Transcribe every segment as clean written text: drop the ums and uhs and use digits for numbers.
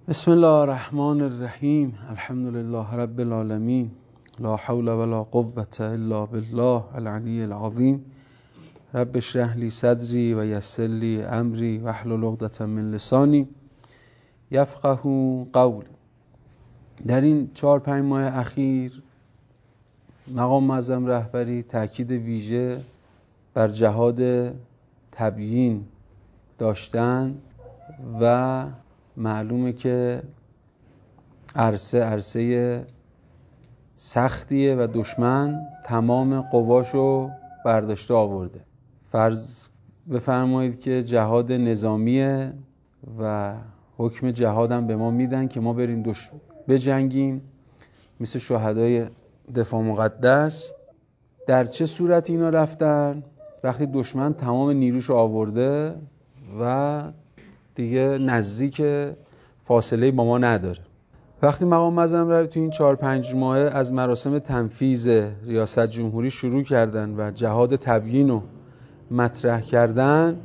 بسم الله الرحمن الرحیم. الحمد لله رب العالمین. لا حول ولا قوة الا بالله العلی العظیم. رب اشرح لی صدری و یسر لی امری واحلل عقدة من لسانی یفقهوا قولی. در این 4-5 ماه اخیر مقام معظم رهبری تاکید ویژه بر جهاد تبیین داشتن و معلومه که عرصه سختیه و دشمن تمام قواشو برداشته آورده. فرض بفرمایید که جهاد نظامیه و حکم جهادم به ما میدن که ما بریم بجنگیم مثل شهدای دفاع مقدس. در چه صورت اینا رفتن؟ وقتی دشمن تمام نیروشو آورده و دیگه نزدیک فاصله با ما نداره. وقتی مقام معظم رهبری تو این 4-5 ماه از مراسم تنفیذ ریاست جمهوری شروع کردن و جهاد تبیین رو مطرح کردن،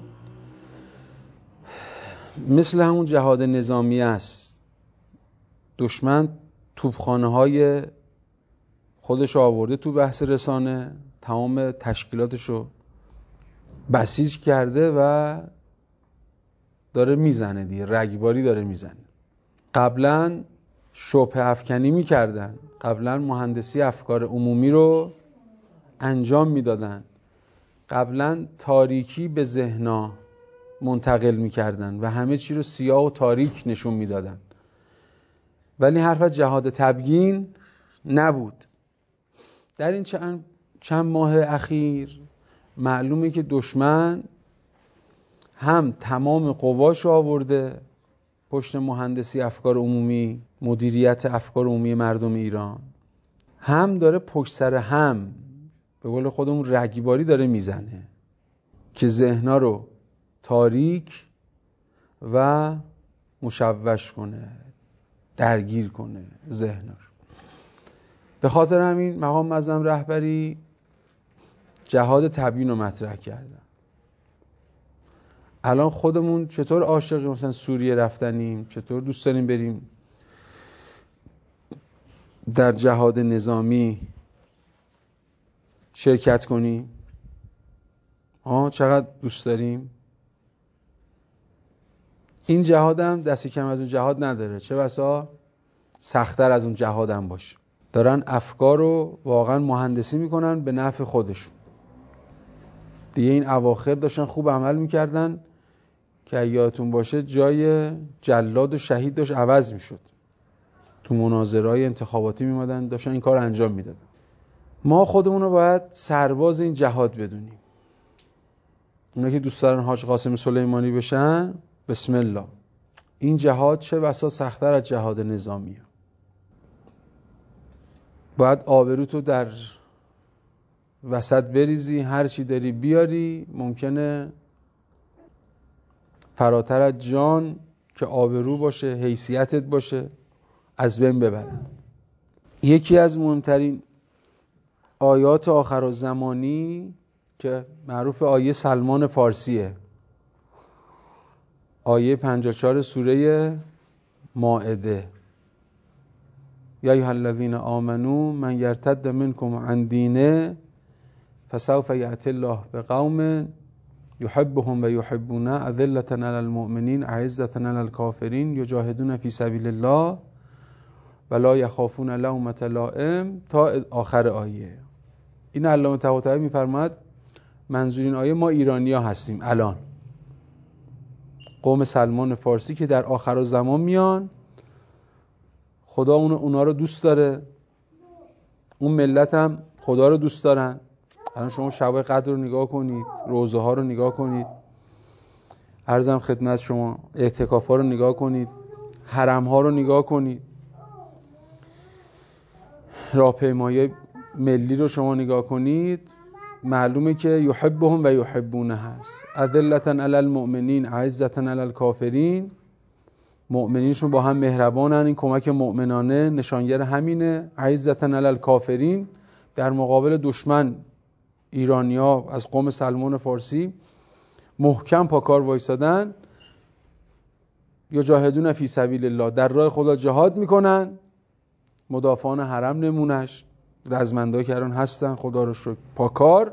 مثل همون جهاد نظامی است. دشمن توپخانه‌های خودش آورده تو بحث رسانه، تمام تشکیلاتش رو بسیج کرده و داره میزنه دیگه، رگباری داره میزنه. قبلا شبهه افکنی میکردن، قبلا مهندسی افکار عمومی رو انجام میدادن، قبلا تاریکی به ذهنا منتقل میکردن و همه چی رو سیاه و تاریک نشون میدادن، ولی حرف از جهاد تبیین نبود. در این چند ماه اخیر معلومه که دشمن هم تمام قواش آورده پشت مهندسی افکار عمومی، مدیریت افکار عمومی مردم ایران، هم داره پشت سر هم به قول خودمون رگباری داره میزنه که ذهنا رو تاریک و مشوش کنه، درگیر کنه ذهنا رو. به خاطر همین مقام معظم رهبری جهاد تبیین رو مطرح کردن. الان خودمون چطور عاشق مثلا سوریه رفتنیم، چطور دوست داریم بریم در جهاد نظامی شرکت کنیم؟ چقدر دوست داریم. این جهاد هم دستی کم از اون جهاد نداره، چه بسا سخت‌تر از اون جهاد هم باشه. دارن افکار رو واقعا مهندسی میکنن به نفع خودشون. دیگه این اواخر داشتن خوب عمل میکردن که یادتون باشه جای جلاد و شهید داشت عوض میشد. تو مناظرهای انتخاباتی میمدن داشتن این کار انجام میدادن. ما خودمون رو باید سرباز این جهاد بدونیم. اونا که دوست دارن حاج قاسم سلیمانی بشن، بسم الله. این جهاد چه بسا سخت‌تر از جهاد نظامیه. باید آبروتو در وسط بریزی، هر چی داری بیاری، ممکنه فراتر از جان که آبرو باشه، حیثیتت باشه، از بین ببرن. یکی از مهمترین آیات آخرالزمانی که معروف آیه سلمان فارسیه، آیه 54 سوره مائده: یا ایها الذین آمنوا من یرتد منکم عن دینه فسوف یأتی الله بقوم یحبهم و یحبونه اذلة علی المؤمنین اعزة علی الکافرین یجاهدون فی سبیل الله ولا یخافون لومة لائم، تا آخر آیه. این علامه طباطبایی میفرماد منظور این آیه ما ایرانی‌ها هستیم. الان قوم سلمان فارسی که در آخرالزمان میان، خدا اونا رو دوست داره، اون ملت هم خدا رو دوست دارن. الان شما شب قدر رو نگاه کنید، روزه ها رو نگاه کنید، عرضم خدمت شما اعتکاف ها رو نگاه کنید، حرم ها رو نگاه کنید، راهپیمایی ملی رو شما نگاه کنید، معلومه که یحبهم و یحبونه هست. اذلة علی المؤمنین اعزة علی الکافرین، مؤمنینشون با هم مهربانن، این کمک مؤمنانه نشانگر همینه. اعزة علی الکافرین، در مقابل دشمن ایرانی‌ها از قوم سلمان فارسی محکم پاکار وایسادن. یجاهدون فی سبیل الله، در راه خدا جهاد میکنن، مدافعان حرم نمونش، رزمنده کردن هستن، خدا رو شکر پاکار.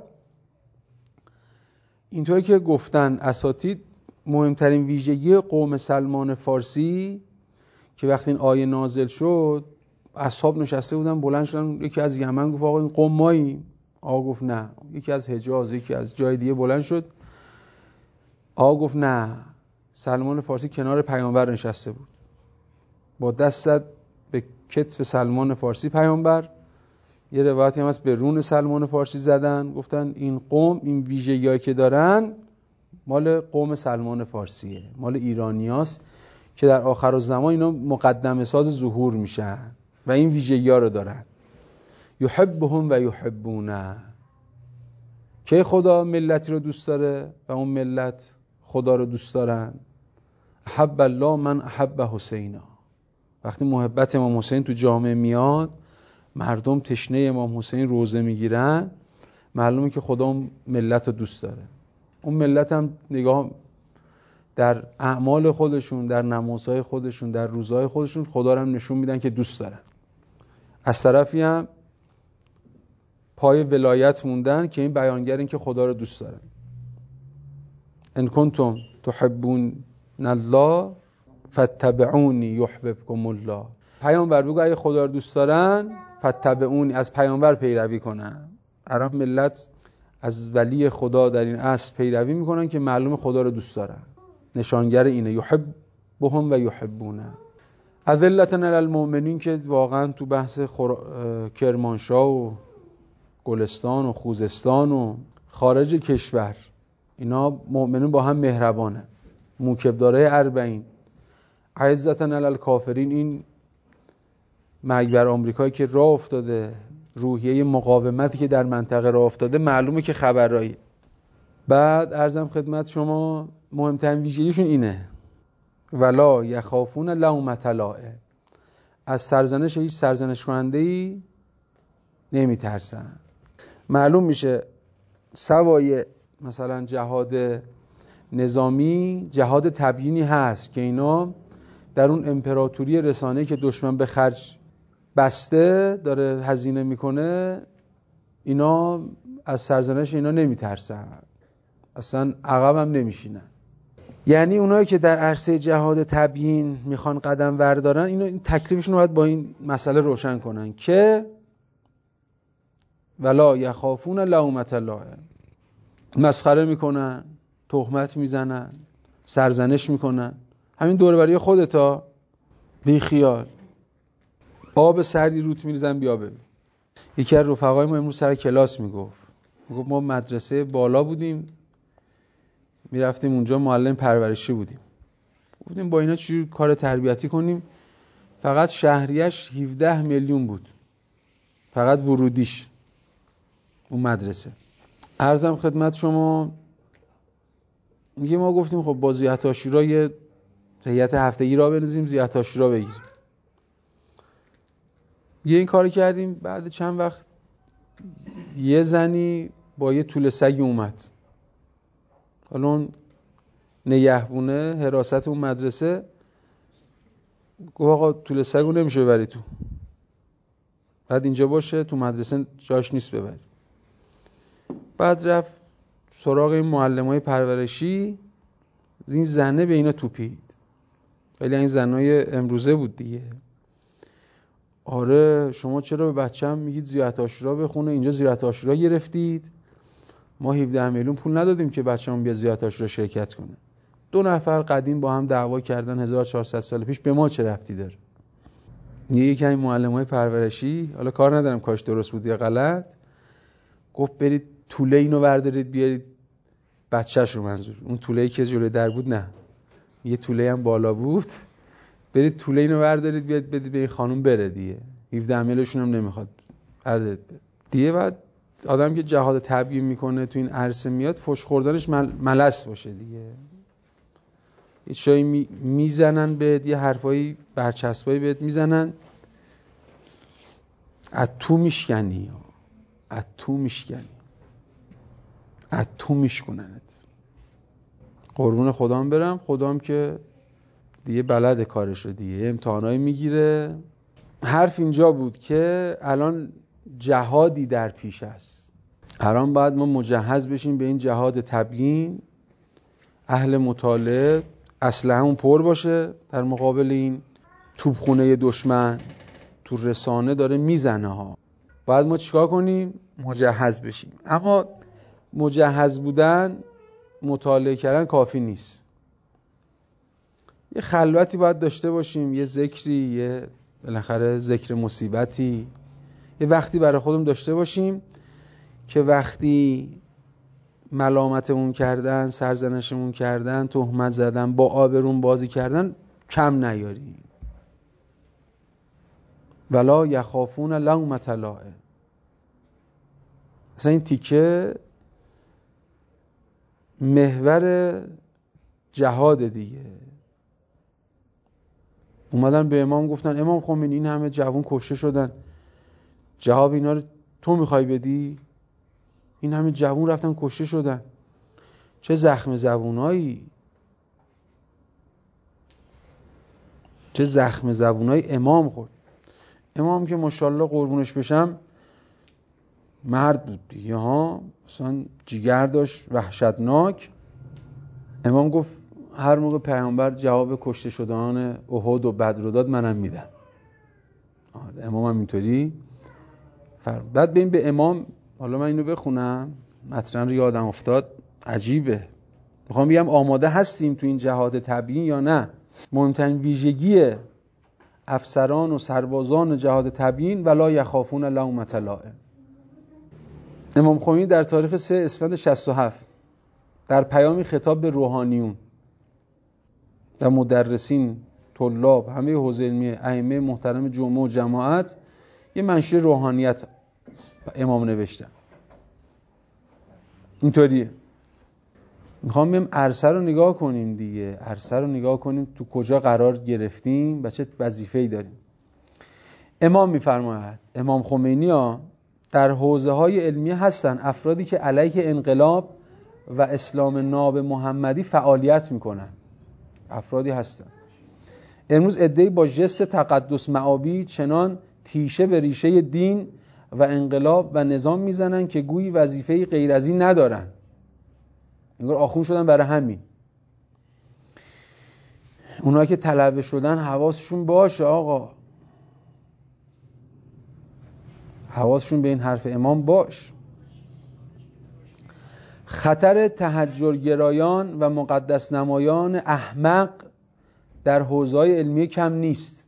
اینطوری که گفتن اساتید، مهمترین ویژگی قوم سلمان فارسی که وقتی این آیه نازل شد، اصحاب نشسته بودن، بلند شدن، یکی از یمن گفت آقا این قوم ماییم؟ آقا گفت نه. یکی از حجاز، یکی از جای دیگه بلند شد، آقا گفت نه. سلمان فارسی کنار پیامبر نشسته بود، با دست زد به کتف سلمان فارسی پیامبر. یه روایتی هم هست به رون سلمان فارسی زدن، گفتن این قوم، این ویژگی‌هایی که دارن مال قوم سلمان فارسیه، مال ایرانیاست که در آخرالزمان اینا مقدمه ساز ظهور میشن و این ویژگی‌ها رو دارن. یحبهم و یحبونه. که خدا ملتی رو دوست داره و اون ملت خدا رو دوست دارن. احب الله من احب حسینا. وقتی محبت امام حسین تو جامعه میاد، مردم تشنه امام حسین روزه میگیرن، معلومه که خدا اون ملت رو دوست داره. اون ملت هم نگاه در اعمال خودشون، در نمازهای خودشون، در روزهای خودشون خدا رو هم نشون میدن که دوست دارن. از طرفی هم پای ولایت موندن که این بیانگر این که خدا رو دوست دارن. ان کنتم تحبون الله فاتبعونی یحببکم الله. پیامبر بگو اگه خدا رو دوست دارن فاتبعونی، از پیامبر پیروی کنن. عرب ملت از ولی خدا در این عصر پیروی میکنن که معلوم خدا رو دوست دارن. نشانگر اینه یحبهم و یحبونه. اذلة علی المؤمنین که واقعا تو بحث کرمانشاه و گلستان و خوزستان و خارج کشور اینا مؤمنین با هم مهربانه. موکبدارای 40. عزة علی الکافرین، این مرگ بر آمریکایی که راه افتاده، روحیه مقاومتی که در منطقه راه افتاده، معلومه که خبرایی. بعد عرضم خدمت شما مهمترین ویژگیشون اینه، ولا یخافون لومة لائم. از سرزنش هیچ سرزنش کننده‌ای نمیترسن. معلوم میشه سوای مثلا جهاد نظامی، جهاد تبیینی هست که اینا در اون امپراتوری رسانه‌ای که دشمن به خرج بسته داره هزینه میکنه، اینا از سرزنش اینا نمیترسن، اصلا عقب هم نمیشینن. یعنی اونایی که در عرصه جهاد تبیین میخوان قدم بردارن، این تکلیفشون رو باید با این مسئله روشن کنن که ولا یخافون لومة لائم. مسخره میکنن، تهمت میزنن، سرزنش میکنن، همین دوربری خودتا، بی خیال. آب سردی روت میریزن بیا ببین. یکی از رفقای ما امروز سر کلاس میگفت ما مدرسه بالا بودیم، میرفتیم اونجا، معلم پرورشی بودیم. گفتیم با اینا چجوری کار تربیتی کنیم. فقط شهریش 17 میلیون بود، فقط ورودیش اون مدرسه. عرضم خدمت شما، میگه ما گفتیم خب با ضیاء عاشورا یه هیئت هفتگی را بنویسیم، ضیاء عاشورا بگیریم. یه این کارو کردیم. بعد چند وقت یه زنی با یه توله سگی اومد. حالا اون نگهبونه حراست اون مدرسه گفت آقا توله سگو نمیشه ببری تو، بعد اینجا باشه، تو مدرسه جاش نیست ببری. بعد رفت سراغ این معلمای پرورشی، این زنه به اینا توپید. ولی این زنای امروزه بود دیگه. آره شما چرا به بچه‌م میگید ضیاء عاشورا بخونه، اینجا ضیاء عاشورا گرفتید، ما 17 میلیون پول ندادیم که بچه‌مون بیا ضیاء عاشورا شرکت کنه. 2 نفر قدیم با هم دعوا کردن 1400 سال پیش، به ما چه ربطی داره؟ یکی از معلمای پرورشی، حالا کار ندارم کارش درست بود یا غلط، گفت برید توله اینو بردارید بیارید بچه‌ش رو، منظور اون توله‌ای که جلوی در بود نه، یه توله هم بالا بود، برید توله اینو بردارید بیارید بدید به این خانم بره دیگه، 17 میلیونشون هم نمیخواد بردارید دیگه. بعد آدم که جهاد تبیین میکنه تو این عرصه میاد، فوش خوردنش ملس باشه دیگه. یه چایی میزنن بهت، یه حرفایی برچسبایی بهت میزنن، اتو میشکنی، اتو میشکننت. قربون خدام برم، خدام که دیگه بلد کارشو دیگه، امتحانایی میگیره. حرف اینجا بود که الان جهادی در پیش است، الان باید ما مجهز بشیم به این جهاد تبیین. اهل مطالعه اسلحه‌مون پر باشه در مقابل این توپخونه دشمن. تو رسانه داره میزنه ها، باید ما چیکار کنیم؟ مجهز بشیم. اما مجهز بودن، مطالعه کردن کافی نیست. یه خلوتی باید داشته باشیم، یه ذکری، یه بالاخره ذکر مصیبتی، یه وقتی برای خودمون داشته باشیم که وقتی ملامتمون کردن، سرزنشمون کردن، تهمت زدن، با آبرون بازی کردن کم نیاریم. ولا یخافون لومة لائم. مثلا این تیکه محور جهاد دیگه. اومدن به امام گفتن امام خمینی این همه جوان کشته شدن، جواب اینا رو تو میخوای بدی؟ این همه جوان رفتن کشته شدن، چه زخم زبونایی، چه زخم زبونایی امام خورد. امام که ماشاءالله قربونش بشم مرد بود دیگه ها، مثلا جگر داشت وحشتناک. امام گفت هر موقع پیامبر جواب کشته شدنان احد و بدر رو داد منم میدم. امام هم اینطوری فرمود. بعد ببین به امام، حالا من اینو بخونم متن رو یادم افتاد، عجیبه. میخوام بگم آماده هستیم تو این جهاد تبیین یا نه. مهمترین ویژگی افسران و سربازان جهاد تبیین ولا یخافون لومة لائم. امام خمینی در تاریخ 3 اسفند 67 در پیامی خطاب به روحانیون و مدرسین، طلاب، همه حوزه علمیه، ائمه محترم جمعه و جماعت، یه منشور روحانیت امام نوشتن. اینطوریه. میخوام بیم عرصه رو نگاه کنیم دیگه، عرصه رو نگاه کنیم تو کجا قرار گرفتیم و چه وظیفه‌ای داریم. امام میفرماید، امام خمینی ها در حوزه‌های علمیه هستن افرادی که علیه انقلاب و اسلام ناب محمدی فعالیت میکنن. افرادی هستن امروز عده‌ای با ژست تقدس مآبی چنان تیشه به ریشه دین و انقلاب و نظام میزنن که گویی وظیفه‌ای غیر از این ندارن. انگار آخون شدن برای همین. اونایی که طلبه شدن حواسشون باشه آقا، حواسشون به این حرف امام باش. خطر تحجرگرایان و مقدس نمایان احمق در حوزه‌های علمی کم نیست.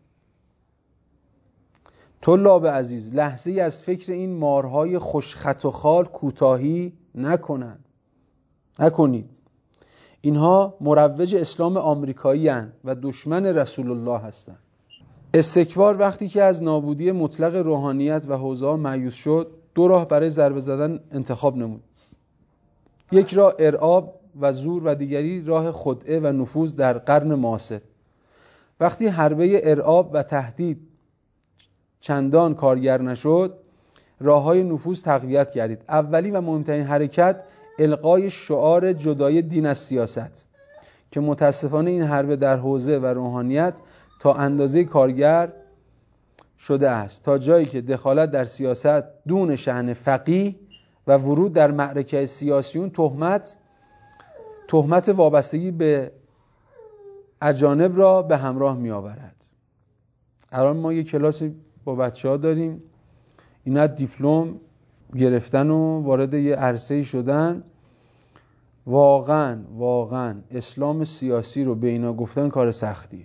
طلاب عزیز، لحظه‌ای از فکر این مارهای خوشخط و خال کوتاهی نکنید. اینها مروج اسلام آمریکایی اند و دشمن رسول الله هستند. استکبار وقتی که از نابودی مطلق روحانیت و حوزه‌ها مایوس شد، 2 راه برای ضربه زدن انتخاب نمود. یک راه ارعاب و زور و دیگری راه خدعه و نفوذ در قرن معاصر. وقتی حربه ارعاب و تهدید چندان کارگر نشد، راه‌های نفوذ تقویت گردید. اولی و مهمترین حرکت القای شعار جدای دین از سیاست که متاسفانه این حربه در حوزه و روحانیت تا اندازه کارگر شده است، تا جایی که دخالت در سیاست دون شأن فقیه و ورود در معرکه سیاسیون تهمت وابستگی به اجانب را به همراه می آورد. الان ما یک کلاسی با بچه‌ها داریم، اینا دیپلم گرفتن و وارد یه عرصه‌ای شدن. واقعا اسلام سیاسی رو به اینا گفتن کار سختیه.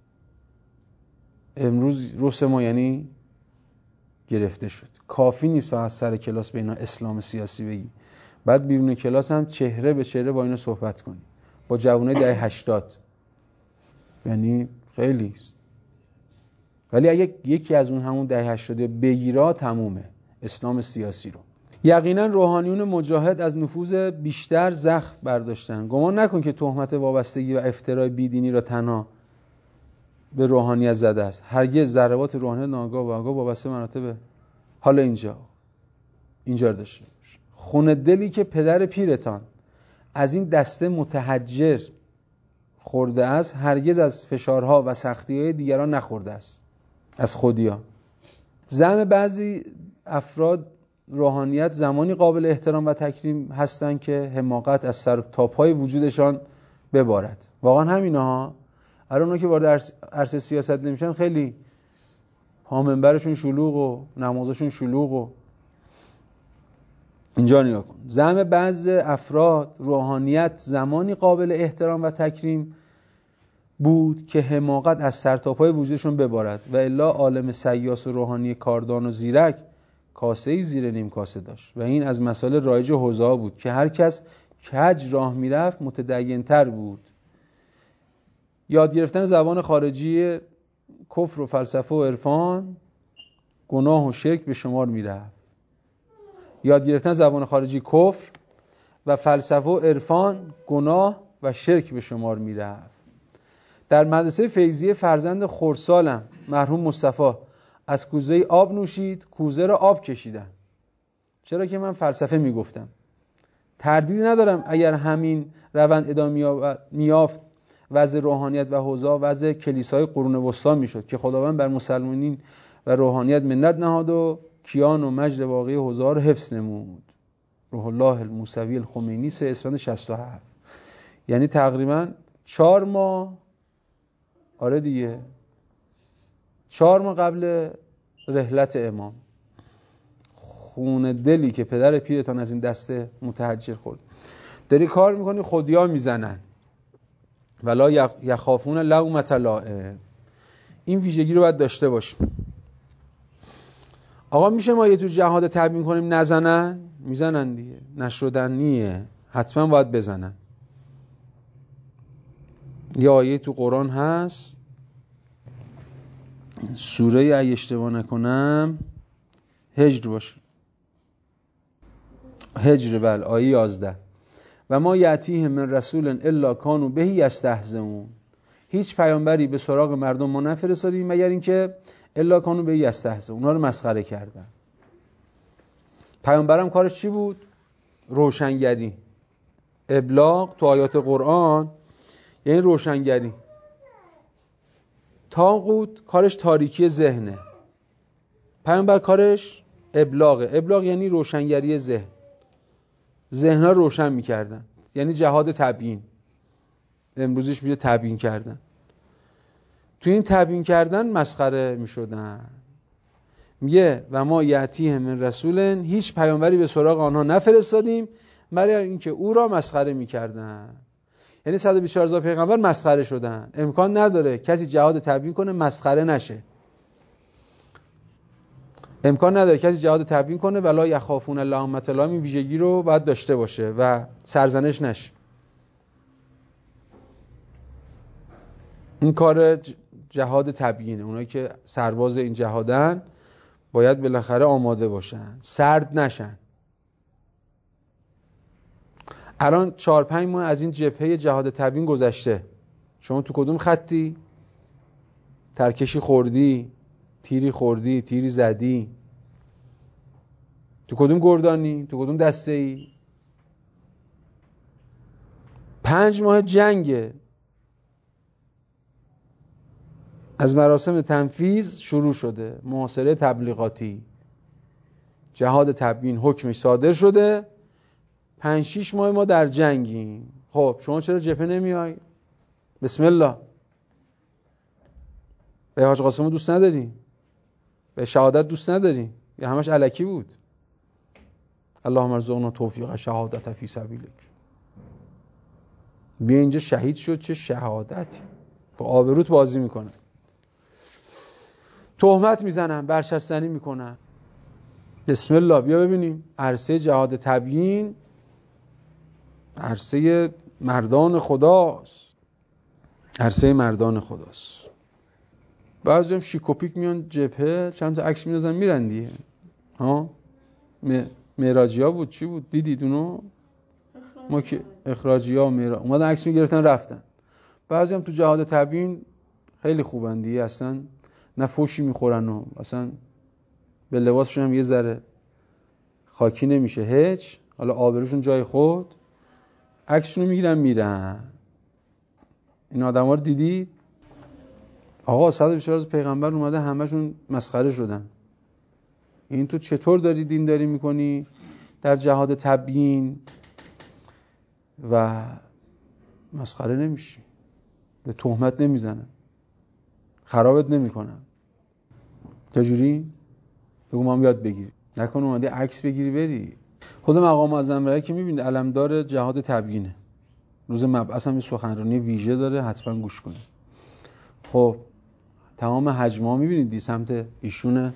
امروز رس ما یعنی گرفته شد. کافی نیست فقط سر کلاس به اینا اسلام سیاسی بگی، بعد بیرون کلاس هم چهره به چهره با اینا صحبت کنی، با جوانای دهه 80، یعنی خیلی است. ولی اگه یکی از اون همون دهه 80 بگیرا تمومه اسلام سیاسی رو. یقینا روحانیون مجاهد از نفوذ بیشتر زخم برداشتن. گمان نکن که تهمت وابستگی و افترای بیدینی را تنها به روحانیت زده است. هرگز ضربات روحانیت ناگاه و آگاه وابسته مراتب. حالا اینجا رو داشته باش. خون دلی که پدر پیرتان از این دسته متحجر خورده است هرگز از فشارها و سختی‌های دیگران نخورده است، از خودیا. زعم بعضی افراد روحانیت زمانی قابل احترام و تکریم هستند که حماقت از سر تا پای وجودشان ببارد. واقعا همینا اونا که وارد عرصه سیاست نمیشن خیلی پامنبرشون شلوغ و نمازشون شلوغ و اینجا نگاه کن. زعم بعض افراد روحانیت زمانی قابل احترام و تکریم بود که حماقت از سر تا پای وجودشون ببارد و الا عالم سیاس و روحانی کاردان و زیرک کاسه‌ای زیر نیم کاسه داشت و این از مسائل رایج حوزه‌ها بود که هر کس کج راه میرفت متدین‌تر بود. یاد گرفتن زبان خارجی کفر و فلسفه و عرفان گناه و شرک به شمار میرفت. یاد گرفتن زبان خارجی کفر و فلسفه و عرفان گناه و شرک به شمار میرفت. در مدرسه فیضیه فرزند خردسالم مرحوم مصطفی از کوزه آب نوشید، کوزه را آب کشیدن. چرا که من فلسفه میگفتم. تردیدی ندارم اگر همین روند ادامه میافت وضع روحانیت و حوزه وضع کلیسای قرون وسطا میشد که خداوند بر مسلمانین و روحانیت منت نهاد و کیان و مجد واقعی حوزه رو حفظ نمود. روح الله الموسوی الخمینی 3 اسفند 67. یعنی تقریبا 4 ماه، آره دیگه 4 ماه قبل رحلت امام، خون دلی که پدر پیرتان از این دسته متحجر خورد. داری کار میکنی خودیا میزنن ولا یخافون لومة لائم. این ویژگی رو باید داشته باشیم. آقا میشه ما یه تو جهاد تبیین کنیم نزنن؟ میزنن دیگه، نشدنیه، حتما باید بزنن. یه آیه تو قرآن هست، سوره اگه اشتباه نکنم هجر باشه، هجر، بله، آیه 11. و ما یأتیهم من رسول الا کانوا به یستهزئون. هیچ پیامبری به سراغ مردم ما نفرستادیم مگر اینکه الا کانوا به یستهزئون، اونا رو مسخره کردن. پیامبرم کارش چی بود؟ روشنگری، ابلاغ تو آیات قرآن یعنی روشنگری. طاغوت کارش تاریکی ذهنه، پیامبر کارش ابلاغه. ابلاغ یعنی روشنگری ذهن، ذهن‌ها روشن می‌کردن، یعنی جهاد تبیین. امروزش میشه تبیین کردن. تو این تبیین کردن مسخره میشدن. میگه و ما یأتیهم من رسول، هیچ پیامبری به سراغ آنها نفرستادیم مگر اینکه او را مسخره می‌کردن. یعنی 124,000 پیغمبر مسخره شدن. امکان نداره کسی جهاد تبیین کنه مسخره نشه. امکان نداره کسی جهاد تبیین کنه ولا یخافون لومة لائم. این ویژگی رو باید داشته باشه و سرزنش نشه. این کار جهاد تبیینه. اونایی که سرباز این جهادن باید بالاخره آماده باشن، سرد نشن. الان 4-5 ماه از این جبهه جهاد تبیین گذشته. شما تو کدوم خطی؟ ترکشی خوردی، تیری خوردی، تیری زدی؟ تو کدوم گردانی؟ تو کدوم دسته ای؟ 5 ماه جنگه. از مراسم تنفیذ شروع شده، محاصره تبلیغاتی، جهاد تبیین حکمش صادر شده. 5-6 ماه ما در جنگیم. خب شما چرا جبهه نمیای؟ بسم الله. به حاج قاسمو دوست نداری؟ به شهادت دوست نداری؟ یا همش الکی بود؟ اللهم ارزقنا توفیق شهادت فی سبیلک. بیا اینجا شهید شد، چه شهادتی. با آبروت بازی میکنن، تهمت میزنن، برچستنی میکنن. بسم الله. بیا ببینیم عرصه جهاد تبیین عرصه مردان خداست، عرصه مردان خداست. بعضی هم شیکوپیک میان جبهه، چند تا عکس میندازن میرن دیگه. ها معراجیا بود، چی بود دیدید اونو؟ ما که اخراجیا اومدن عکس میگرفتن رفتن. بعضی هم تو جهاد تبیین خیلی خوبن دیگه، اصلا نه فوشی میخورن و اصلا به لباسشون هم یه ذره خاکی نمیشه هیچ. حالا آبروشون جای خود، عکسشون رو میگیرن میرن. این آدما رو دیدید؟ آقا 124 روز پیغمبر اومده همشون مسخره شدن. این تو چطور داری دینداری میکنی در جهاد تبیین و مسخره نمیشی، به تهمت نمیزنن، خرابت نمیکنن؟ چجوری؟ بگو ما هم یاد بگیری، نکن اومدی عکس بگیری بری. خود مقام معظم رهایی که میبینید علمدار جهاد تبیینه، روز مبعث هم یه سخنرانی ویژه داره، حتما گوش کنید. خب تمام حجم‌ها میبینید دی سمت ایشونه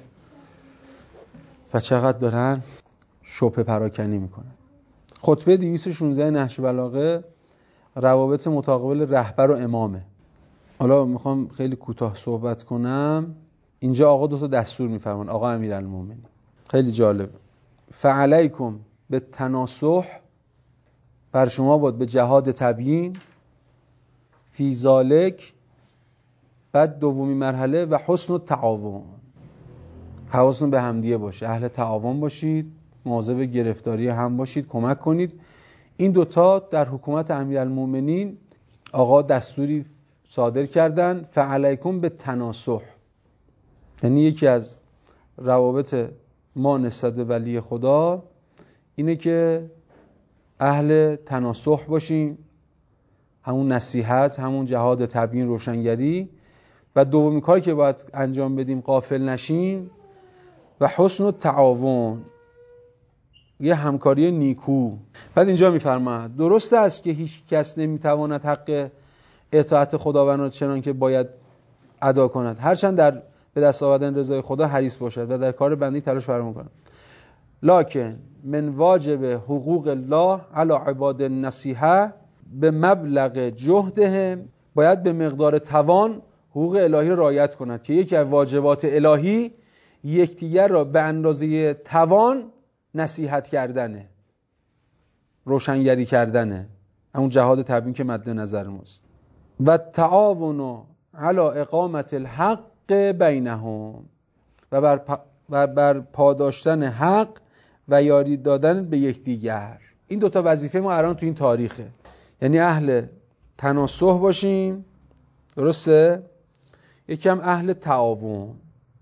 و چقدر دارن شبهه پراکنی میکنن. خطبه 216 نهج بلاغه روابط متقابل رهبر و امامه. حالا میخوام خیلی کوتاه صحبت کنم. اینجا آقا 2 دستور میفرمان، آقا امیرالمومنین، خیلی جالب. فعلیکم به تناصح، بر شما باید به جهاد تبیین، فی ذالک، بعد دومی مرحله و حسن التعاون، حواستون به همدیگه باشه، اهل تعاون باشید، مواظب گرفتاری هم باشید، کمک کنید. این 2 در حکومت امیرالمومنین آقا دستوری صادر کردن، فعلیکم به تناصح. یعنی یکی از روابط ما نسبت به ولی خدا اینه که اهل تناصح باشیم، همون نصیحت، همون جهاد تبیین، روشنگری. و دومین کاری که باید انجام بدیم غافل نشیم و حسن التعاون، یه همکاری نیکو. بعد اینجا میفرماد درست است که هیچ کس نمیتواند حق اطاعت خداوند را چنان که باید ادا کند، هرچند در به دست آوردن رضای خدا حریص باشد و در کار بندی تلاش فرما کند. لکن من واجب حقوق الله علی عباد النصیحه به مبلغ جهدهم، باید به مقدار توان حقوق الهی را رعایت کند، که یکی از واجبات الهی یکدیگر را به اندازه توان نصیحت کردنه، روشنگری کردنه، همون جهاد تبیین که مد نظر ماست. و تعاون علی اقامت الحق بینهم، و بر پاداشتن حق و یاری دادن به یکدیگر. این 2 وظیفه ما الان تو این تاریخه، یعنی اهل تناصح باشیم، درسته؟ یکم اهل تعاون.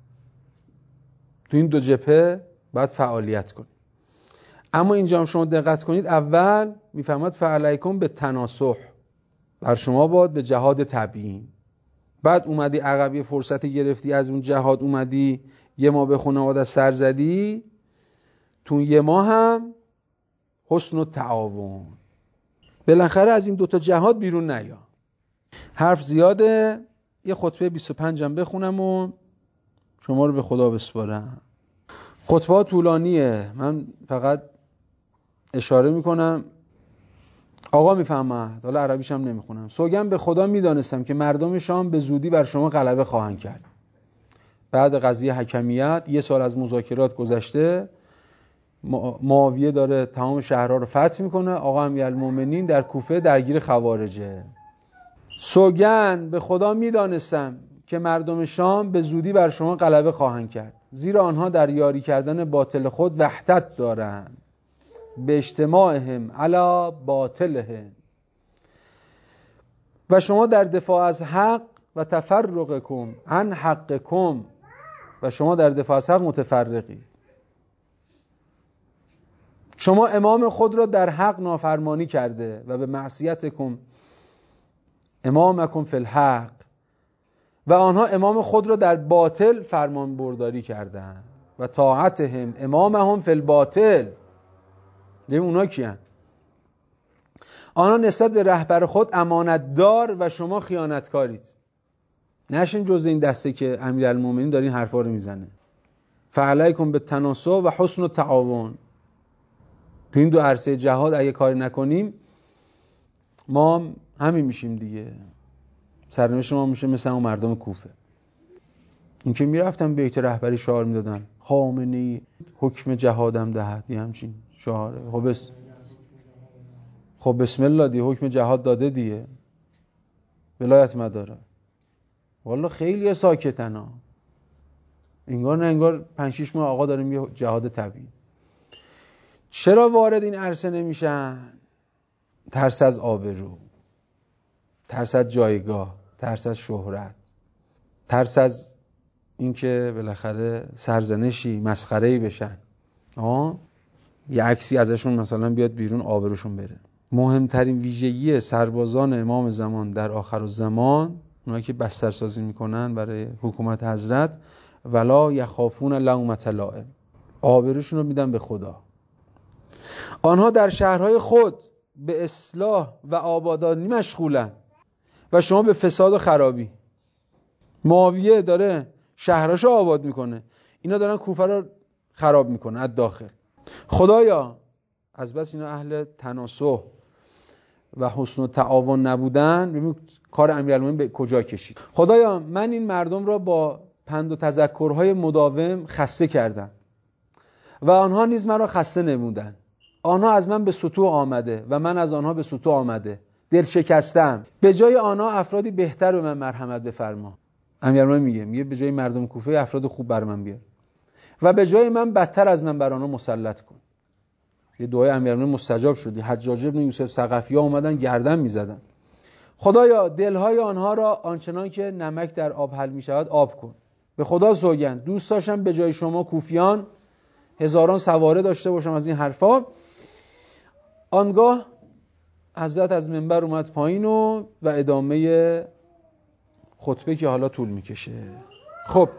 تو این 2 جبهه باید فعالیت کنیم. اما اینجا هم شما دقت کنید، اول میفهمد فعلیکم به تناصح، بر شما باید به جهاد تبیین. بعد اومدی عقبی فرصت گرفتی از اون جهاد، اومدی یه ماه به خانواده سر زدی، تو یه ماه هم حسن التعاون. بالاخره از این 2 جهاد بیرون نیا. حرف زیاده، یه خطبه 25 هم بخونم و شما رو به خدا بسپارم. خطبه طولانیه، من فقط اشاره میکنم. آقا میفهمد، حالا عربیش هم نمیخونم. سوگند به خدا میدانستم که مردم شام به زودی بر شما غلبه خواهند کرد. بعد قضیه حکمیت 1 سال از مذاکرات گذشته، معاویه داره تمام شهرها رو فتح میکنه، آقا امیرالمومنین در کوفه درگیر خوارجه. سوگند به خدا میدانستم که مردم شام به زودی بر شما غلبه خواهند کرد، زیرا آنها در یاری کردن باطل خود وحدت دارند، به اجتماعهم علی باطلهم، و شما در دفاع از حق و تفرقکم عن حقکم، و شما در دفاع از حق متفرقی. شما امام خود را در حق نافرمانی کرده و به معصیتکم امامکم فی الحق، و آنها امام خود را در باطل فرمان برداری کردند و طاعتهم امامهم فی الباطل. دیگه اونا کیان؟ آنها نسبت به رهبر خود امانتدار و شما خیانتکارید. نشین جز این دسته که امیرالمومنین داره این حرفا رو میزنه. فعلیکم بالتناصح و حسن التعاون. تو این 2 عرصه جهاد اگه کاری نکنیم ما همین میشیم دیگه. سرنوشت ما میشه مثل اون مردم کوفه. این که میرفتن بیت رهبری شعار میدادن خامنه‌ای حکم جهادم دهد، یه همچین شعاره. خب بسم الله دی، حکم جهاد داده دیگه، ولایت مداره. والا خیلی ساکتن ها، انگار نه انگار 5-6 ماه آقا داریم یه جهاد تبیین. چرا وارد این عرصه نمیشن؟ ترس از آبرو. ترس از جایگاه، ترس از شهرت، ترس از اینکه بالاخره سرزنشی، مسخره‌ای بشن. یه عکسی ازشون مثلا بیاد بیرون، آبروشون بره. مهمترین ویژگی سربازان امام زمان در آخرالزمان، اونایی که بسترسازی میکنن برای حکومت حضرت، ولا یخافون لومة لائم، آبروشون رو میدن به خدا. آنها در شهرهای خود به اصلاح و آبادانی مشغولن و شما به فساد و خرابی. معاویه داره شهراشو آباد میکنه، اینا دارن کوفه رو خراب میکنه از داخل. خدایا از بس اینا اهل تناصح و حسن و تعاون نبودن، ببین کار امیرالمومنین به کجا کشید. خدایا من این مردم را با پند و تذکرهای مداوم خسته کردم و آنها نیز مرا خسته نمودن. آنها از من به سطوح آمده و من از آنها به سطوح آمده. دل شکستم. به جای آنها افرادی بهتر به من مرحمت بفرما. امیرالمومنین میگه به جای مردم کوفه افراد خوب بر من بیار و به جای من بدتر از من بر آنها مسلط کن. یه دعای امیرالمومنین مستجاب شد. حجاج ابن یوسف ثقفی‌ها اومدن گردن میزدن. خدایا دلهای آنها را آنچنان که نمک در آب حل میشود آب کن. به خدا سوگند دوست داشتم به جای شما کوفیان هزاران سواره داشته باشم از این حرفا. آنگاه حضرت از منبر اومد پایین و ادامه خطبه که حالا طول میکشه. خب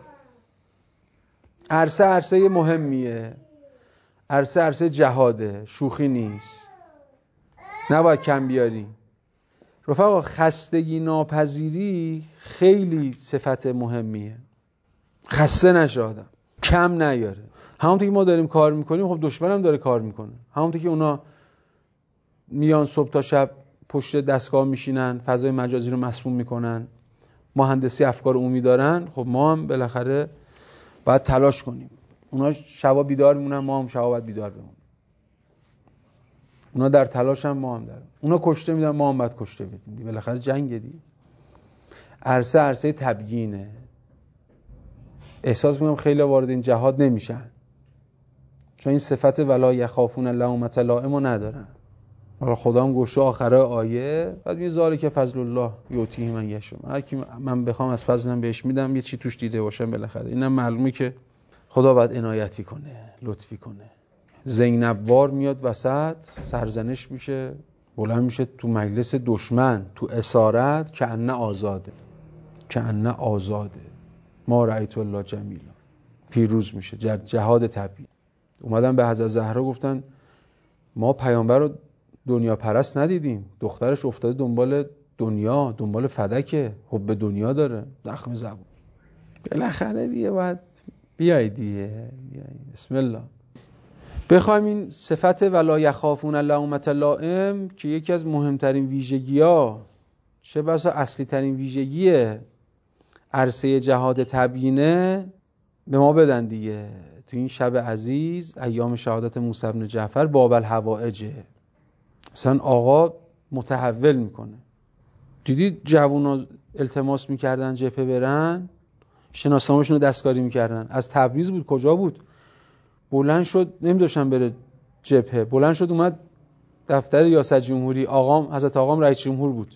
عرصه مهمیه، عرصه جهاده، شوخی نیست، نباید کم بیاری. رفقا خستگی ناپذیری خیلی صفت مهمیه. خسته نشه آدم، کم نیاره. همونطور که ما داریم کار میکنیم، خب دشمن هم داره کار میکنه. همونطور که اونا میان صبح تا شب پشت دستگاه میشینن، فضای مجازی رو مسموم میکنن، مهندسی افکار عمومی دارن، خب ما هم بالاخره باید تلاش کنیم. اونا شبا بیدار میمونن، ما هم شبا باید بیدار بمونیم. اونا در تلاش هم، ما هم در. اونا کشته میدن، ما هم باید کشته بدیم. بالاخره جنگ دی. عرصه تبیینه. احساس میکنم خیلی وارد این جهاد نمیشن، چون این صفت ولا یخافون لومة لائم رو ندارن. حالا خدا هم گوشه آخره آیه بعد میگه ذالک فضل الله یؤتیه من یشاء. هر کی من بخوام از فضلم بهش میدم. یه چی توش دیده باشم بالاخره. اینم معلومه که خدا باید عنایتی کنه، لطفی کنه. زینب وار میاد وسط، سرزنش میشه، بلند میشه تو مجلس دشمن، تو اسارت، کأنه آزاده. ما رأیت الله جمیلا. پیروز میشه. جهاد طبیعی. اومدن به حضرت زهرا گفتن ما پیامبر رو دنیا پرست ندیدیم، دخترش افتاده دنبال دنیا، دنبال فدکه، حب دنیا داره. زخم زبون. بالاخره دیگه باید بیای دیگه. بسم الله. بخوایم این صفت ولا یخافون لومة لائم که یکی از مهمترین ویژگی‌ها، چه بسا اصلی ترین ویژگی عرصه جهاد تبیینه، به ما بدن دیگه. تو این شب عزیز، ایام شهادت موسی بن جعفر، باب الحوائجه. اصلا آقا متحول میکنه. دیدید جوونا التماس میکردن جبهه برن، شناسنامه‌شون رو دستکاری میکردن. از تبریز بود، کجا بود، بلند شد، نمیدونم بره جبهه، بلند شد اومد دفتر ریاست جمهوری. حضرت آقام رئیس جمهور بود.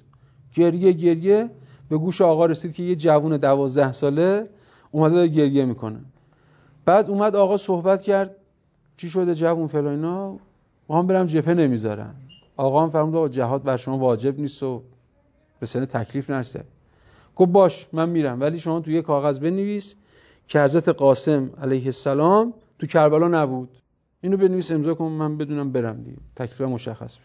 گریه به گوش آقا رسید که یه جوون 12 ساله اومده داره گریه میکنه. بعد اومد آقا صحبت کرد، چی شده جوون فلاینا؟ ما هم برم جبهه نمیذارن. آقا هم فرمود آقا جهاد بر شما واجب نیست و به سن تکلیف نرسه. گفت باش من میرم، ولی شما تو یه کاغذ بنویس که حضرت قاسم علیه السلام تو کربلا نبود. اینو بنویس امضا کن، من بدونم برم دیگه، تکلیف مشخص.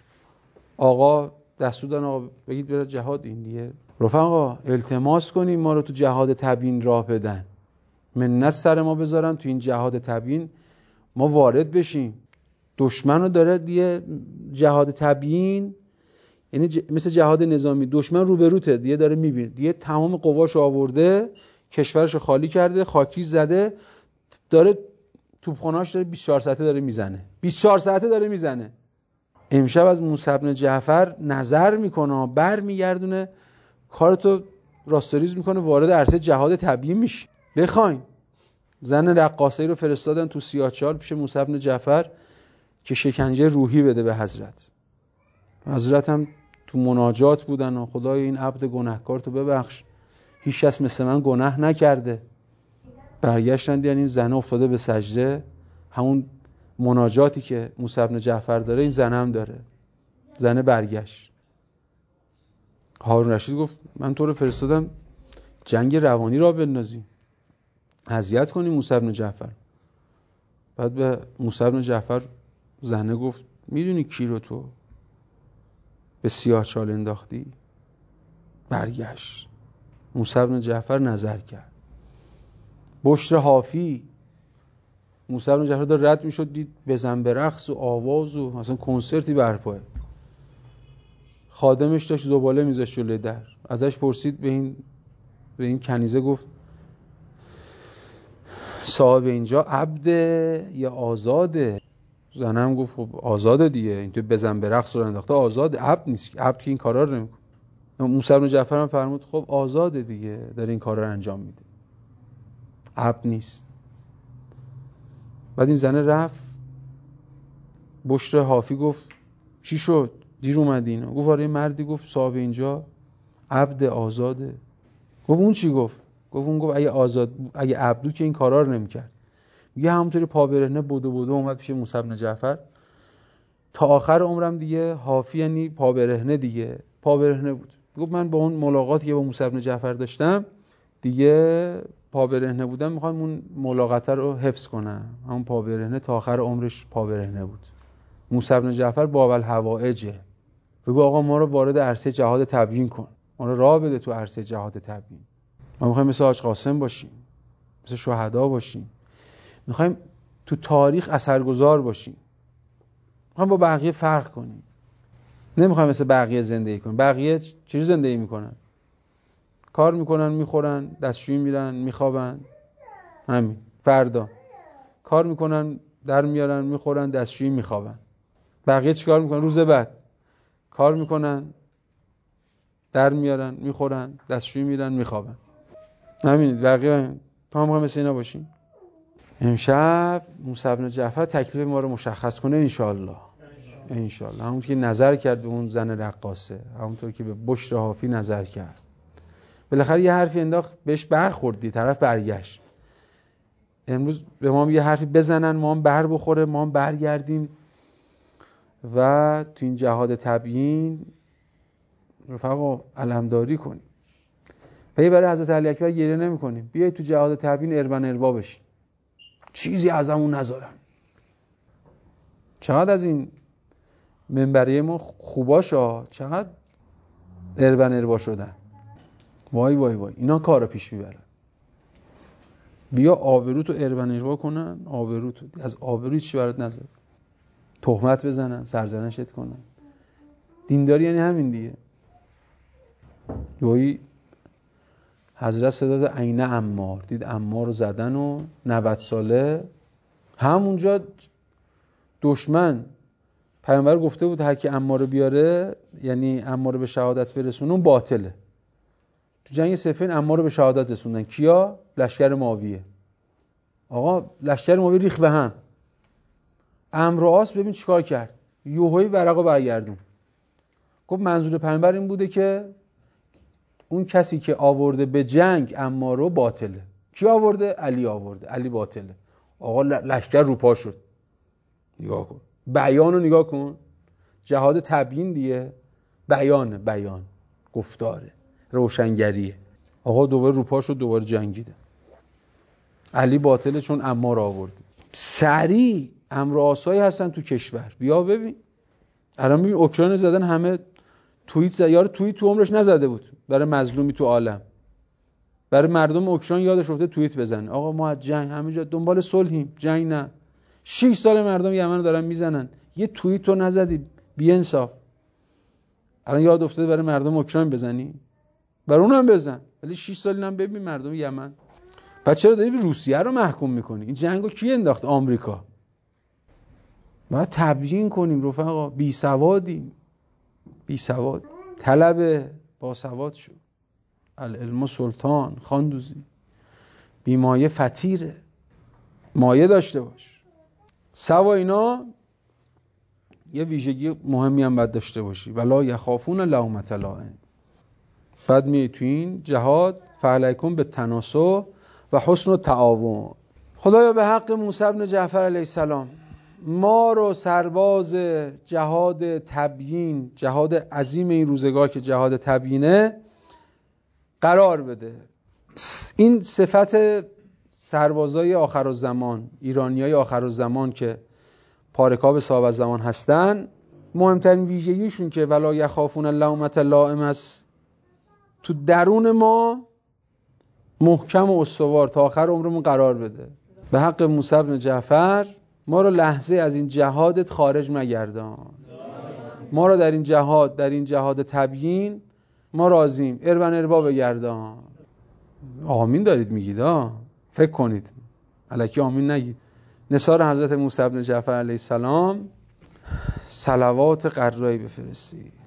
آقا دستور دادن آقا بگید بره جهاد. این دیگه رفقا التماس کنیم ما رو تو جهاد تبیین راه بدن، منت سر ما بذارن تو این جهاد تبیین ما وارد بشیم. دشمن رو داره دیگه جهاد تبیین، یعنی مثل جهاد نظامی، دشمن روبروته دیگه، داره میبینه دیگه، تمام قواشو آورده، کشورشو خالی کرده، خاکریز زده، داره توپخونه‌اش داره 24 ساعته داره میزنه، 24 ساعته داره میزنه. امشب از موسی بن جعفر نظر میکنه، برمیگردونه، کارتو راستوریز میکنه، وارد عرصه جهاد تبیین میشه. بخواین زن رقاصه‌ای رو فرستادن تو سیاه‌چال پیش موسی بن جعفر که شکنجه روحی بده به حضرت. حضرت هم تو مناجات بودن و خدای این عبد گناهکار تو ببخش، هیچ کس مثل من گناه نکرده. برگشتن دیدن این زنه افتاده به سجده، همون مناجاتی که موسی بن جعفر داره این زنه هم داره. زنه برگشت. هارون رشید گفت من تو رو فرستادم جنگ روانی را بندازی، اذیت کنی موسی بن جعفر. بعد به موسی بن جعفر زنه گفت میدونی کی رو تو به سیاهچال انداختی؟ برگشت. موسی بن جعفر نظر کرد. بشر حافی، موسی بن جعفر داره رد میشد، دید بزن به رقص و آواز و مثلا کنسرتی برپاه. خادمش داشت زباله میذاشت جلوی در، ازش پرسید به این کنیزه گفت صاحب اینجا عبده یا آزاده؟ زنم گفت خب آزاده دیگه، این تو بزن به رقص رو انداخته، آزاده، عبد نیست، عبد که این کارا رو نمیکنه. موسی بن جعفر هم فرمود خب آزاده دیگه، داره این کارا رو انجام میده، عبد نیست. بعد این زنه رفت. بشر حافی گفت چی شد؟ دیر اومدین؟ گفت آره مردی گفت صاحب اینجا عبد آزاده. گفت اون چی گفت؟ گفت اون گفت اگه عبدو که این کارا رو نمیکرد. میگه همونطوری پا برهنه بدو اومد پیش موسی بن جعفر. تا آخر عمرم دیگه حافی یعنی پا برهنه دیگه، پا برهنه بود. گفت من با اون ملاقاتی که با موسی بن جعفر داشتم دیگه پا برهنه بودم، میخوام اون ملاقات رو حفظ کنم. همون پا برهنه تا آخر عمرش پا برهنه بود. موسی بن جعفر باب الحوائجه. بگو آقا ما رو وارد عرصه جهاد تبیین کن، ما رو راه بده تو عرصه جهاد تبیین. ما میخوایم مثل حاج قاسم باشیم، مثل شهدا باشیم، میخوایم تو تاریخ اثرگذار باشیم، میخوایم با بقیه فرق کنیم. نمیخوایم مثل بقیه زندگی کنیم. بقیه چجوری زندگی میکنن؟ کار میکنن، میخورن، دستشویی میرن، میخوابن، همین. فردا کار میکنن، در میارن، میخورن، دستشویی، میخوابن. بقیه چیکار میکنن؟ روز بعد کار میکنن، در میارن، میخورن، دستشویی میرن، میخوابن. همین. بقیه تو هم میخوایم مثل اینا باشیم. امشب موسی بن جعفر تکلیف ما رو مشخص کنه انشالله. انشالله همونطور که نظر کرد به اون زن رقاصه، همونطور که به بشر حافی نظر کرد، بالاخره یه حرفی انداخت بهش برخوردی، طرف برگشت. امروز به ما یه حرفی بزنن، ما هم بر بخوره، ما هم برگردیم و تو این جهاد تبیین رفقا علمداری کنیم. پی برای حضرت علی اکبر گریه نمی کنیم. بیایید تو جهاد تبیین اربن اربا بشیم، چیزی ازمون نذارن. چقدر از این منبره ما خوباشا، چقدر اربن اربا شدن. وای وای وای، اینا کارو پیش میبرن. بیا آبروتو اربن اربا کنن، آبروتو از آبروی چی برات نذار، تهمت بزنن، سرزنشت کنن. دینداری یعنی همین دیگه. گویی حضرت صدا داد عین عمار، دید عمار رو زدن و 90 ساله همونجا دشمن پیامبر گفته بود هر کی عمار رو بیاره، یعنی عمار رو به شهادت برسونه، اون باطله. تو جنگ صفین عمار رو به شهادت رسوندن. کیا؟ لشکر معاویه. آقا لشکر معاویه ریخت به هم. عمرو و عاص ببین چیکار کرد، یوهوی ورقو برگردون. گفت منظور پیامبر این بوده که اون کسی که آورده به جنگ عمار رو باطله. کی آورده؟ علی آورده، علی باطله. آقا لشکر روپا شد. نگاه کن بیان رو، نگاه کن. جهاد تبیین دیگه، بیان گفتاره، روشنگریه. آقا دوباره روپا شد، دوباره جنگیده. علی باطله چون عمار آورده. سریع عمرو آسایی هستن تو کشور. بیا ببین الان ببین اوکراین زدن، همه توییت زد. یارو توییت تو عمرش نزده بود برای مظلومی تو عالم، برای مردم اوکراین یادش رفته توییت بزنه. آقا ما از جنگ همینجا دنبال صلحیم، جنگ نه. 6 سال مردم یمن دارن میزنن، یه توییت تو نزدی، بی انصاف. الان یاد افتاده برای مردم اوکراین بزنی؟ برای اونم بزن، ولی 6 سال اینم ببین مردم یمن. بعد چرا داری روسیه رو محکوم میکنی؟ این جنگو کی انداخت؟ آمریکا. باید تبیین کنیم رفقا. بی سوادیم، بی سواد. طلب با سواد شو. العلم سلطان خاندوزی. بی مایه فتیره، مایه داشته باش. سوا اینا یه ویژگی مهمی هم باید داشته باشی، ولا یخافون لومة لائم. بعد میای تو این جهاد فعلیکم به تناسب و حسن تعاون. خدایا به حق موسی بن جعفر علیه السلام ما رو سرباز جهاد تبیین، جهاد عظیم این روزگار که جهاد تبیینه قرار بده. این صفت سربازای آخرالزمان، ایرانیای آخرالزمان که پارکاب صاحب الزمان هستن، مهمترین ویژگیشون که ولا یخافون لومة لائم است، تو درون ما محکم و استوار تا آخر عمرمون قرار بده. به حق موسی بن جعفر ما رو لحظه از این جهادت خارج مگردان. ما رو در این جهاد تبیین ما راضیم، اربن اربا بگردان. آمین دارید میگید فکر کنید، الکی آمین نگید. نثار حضرت موسی بن جعفر علیه السلام صلوات قرایی بفرستید.